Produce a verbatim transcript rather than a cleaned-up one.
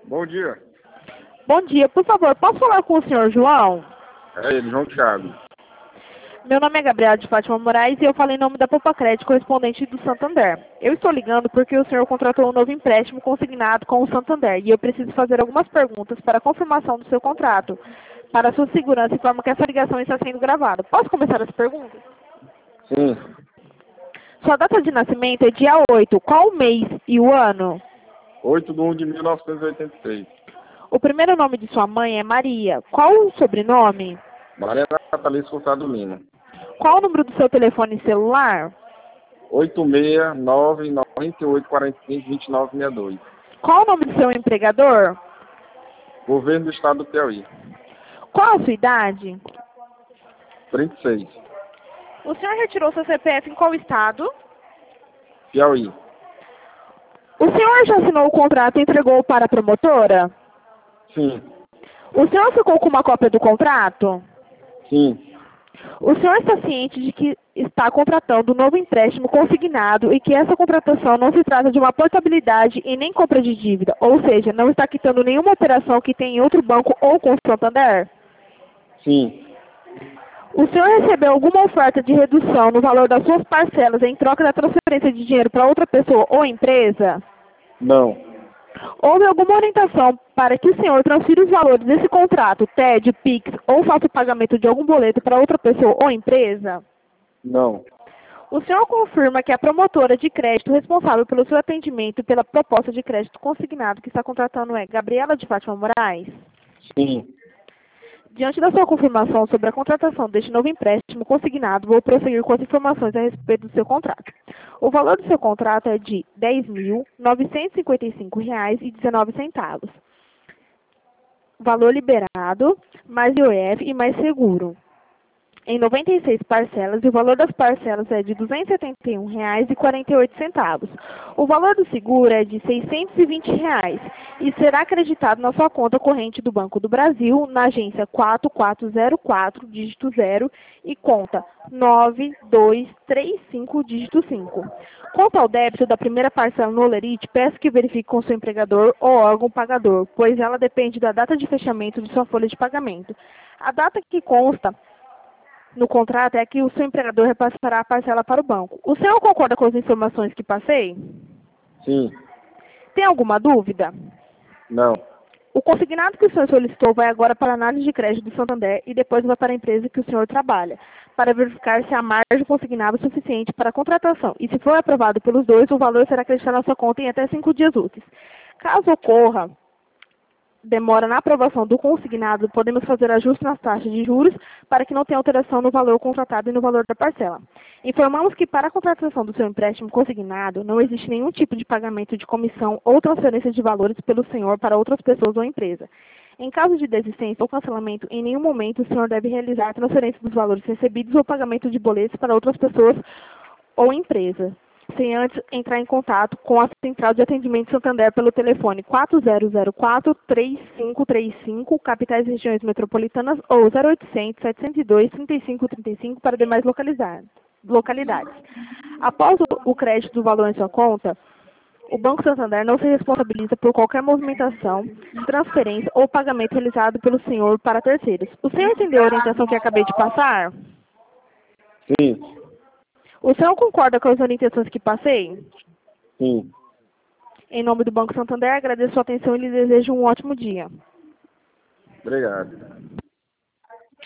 Bom dia. Bom dia, por favor, posso falar com o senhor João? É ele, João Thiago. Meu nome é Gabriela de Fátima Moraes e eu falo em nome da Poupa Crédito, correspondente do Santander. Eu estou ligando porque o senhor contratou um novo empréstimo consignado com o Santander e eu preciso fazer algumas perguntas para a confirmação do seu contrato, para a sua segurança, de forma que essa ligação está sendo gravada. Posso começar as perguntas? Sim. Sua data de nascimento é dia oito. Qual o mês e o ano? oito de um de mil novecentos e oitenta e seis. O primeiro nome de sua mãe é Maria. Qual o sobrenome? Maria Natalice Furtado Lima. Qual o número do seu telefone celular? oito seis nove nove oito quatro cinco dois nove seis dois. Qual o nome do seu empregador? Governo do Estado do Piauí. Qual a sua idade? trinta e seis. O senhor retirou seu C P F em qual estado? Piauí. O senhor já assinou o contrato e entregou para a promotora? Sim. O senhor ficou com uma cópia do contrato? Sim. O senhor está ciente de que está contratando um novo empréstimo consignado e que essa contratação não se trata de uma portabilidade e nem compra de dívida, ou seja, não está quitando nenhuma operação que tem em outro banco ou com o Santander? Sim. O senhor recebeu alguma oferta de redução no valor das suas parcelas em troca da transferência de dinheiro para outra pessoa ou empresa? Não. Houve alguma orientação para que o senhor transfira os valores desse contrato, T E D, Pix, ou faça o pagamento de algum boleto para outra pessoa ou empresa? Não. O senhor confirma que a promotora de crédito responsável pelo seu atendimento e pela proposta de crédito consignado que está contratando é Gabriela de Fátima Moraes? Sim. Diante da sua confirmação sobre a contratação deste novo empréstimo consignado, vou prosseguir com as informações a respeito do seu contrato. O valor do seu contrato é de dez mil novecentos e cinquenta e cinco reais e dezenove centavos. Valor liberado, mais I O F e mais seguro. Em noventa e seis parcelas, e o valor das parcelas é de duzentos e setenta e um reais e quarenta e oito centavos. O valor do seguro é de seiscentos e vinte reais e será acreditado na sua conta corrente do Banco do Brasil, na agência quatro quatro zero quatro, dígito zero, e conta nove dois três cinco, dígito cinco. Quanto ao débito da primeira parcela no Olerite, peço que verifique com seu empregador ou órgão pagador, pois ela depende da data de fechamento de sua folha de pagamento. A data que consta no contrato é que o seu empregador repassará a parcela para o banco. O senhor concorda com as informações que passei? Sim. Tem alguma dúvida? Não. O consignado que o senhor solicitou vai agora para a análise de crédito do Santander e depois vai para a empresa que o senhor trabalha, para verificar se a margem consignada é suficiente para a contratação. E se for aprovado pelos dois, o valor será acreditado na sua conta em até cinco dias úteis. Caso ocorra demora na aprovação do consignado, podemos fazer ajuste nas taxas de juros para que não tenha alteração no valor contratado e no valor da parcela. Informamos que para a contratação do seu empréstimo consignado, não existe nenhum tipo de pagamento de comissão ou transferência de valores pelo senhor para outras pessoas ou empresa. Em caso de desistência ou cancelamento, em nenhum momento o senhor deve realizar a transferência dos valores recebidos ou pagamento de boletos para outras pessoas ou empresas, sem antes entrar em contato com a Central de Atendimento Santander pelo telefone quatro zero zero quatro, três cinco três cinco, capitais e regiões metropolitanas, ou zero oitocentos, setecentos e dois, trinta e cinco trinta e cinco para demais localidades. Após o crédito do valor em sua conta, o Banco Santander não se responsabiliza por qualquer movimentação, transferência ou pagamento realizado pelo senhor para terceiros. O senhor entendeu a orientação que acabei de passar? Sim. O senhor concorda com as orientações que passei? Sim. Em nome do Banco Santander, agradeço a sua atenção e lhe desejo um ótimo dia. Obrigado.